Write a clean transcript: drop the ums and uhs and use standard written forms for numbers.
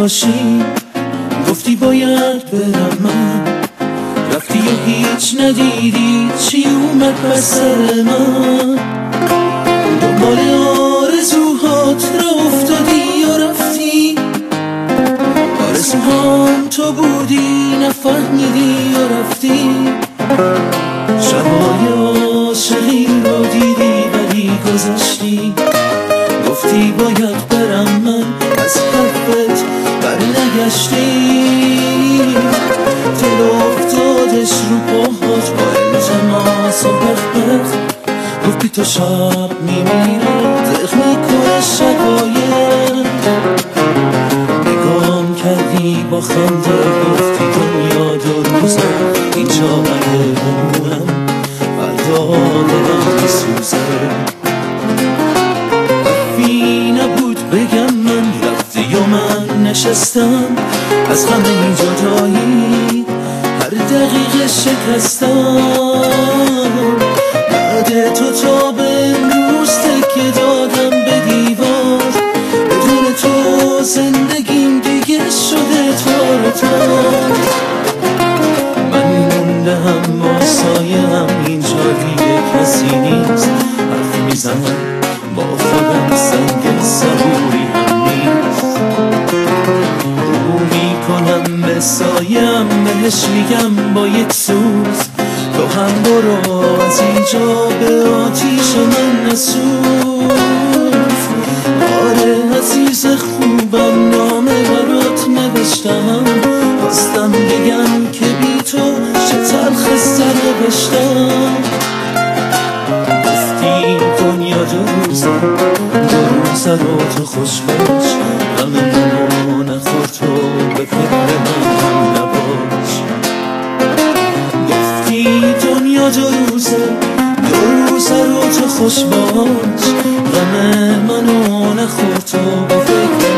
باشی. گفتی باید برم من، رفتی و هیچ ندیدی چی اومد بر سر من. دنبال آرزوهات را افتادی و رفتی، آرزوهام تو بودی نفهمیدی و رفتی. شبای عاشقی رو دیدی ولی گذشتی. گفتی باید برم من، از حرفت بر نگشتی. دل افتادش رو پاهات با التماس و بخت. گفتی تو شب میمیره دق میکنه شقایق. نگام کردی با خنده گفتی دنیا دو روزه، اینجا مگه بمونم فردا دلم میسوزه. حرفی نبود بگم من، رفتی و من نشستم از غم این جدایی هر دقیقه شکستم. بعد تو تا به امروز تکیه دادم به دیوار، بدون تو زندگیم دیگه شده تار تار. من موندم با سایه‌ام اینجا دیگه کسی نیست. حرف میزنم با خودم سنگ صبوری هم نیست. رو میکنم به سایه‌ام بهش میگم با یک سوز تو هم برو از اینجا به آتیش من نسوز. آره عزیز خوبم نامه برات نوشتم، خواستم بگم که بی تو چه تلخ سر بشتم. گفتی دنیا دو روزه رو تو خوش باش، غم منو نخور تو به فکر من هم نباش. گفتی دنیا دو روزه رو تو خوش باش، غم منو نخور تو به فکر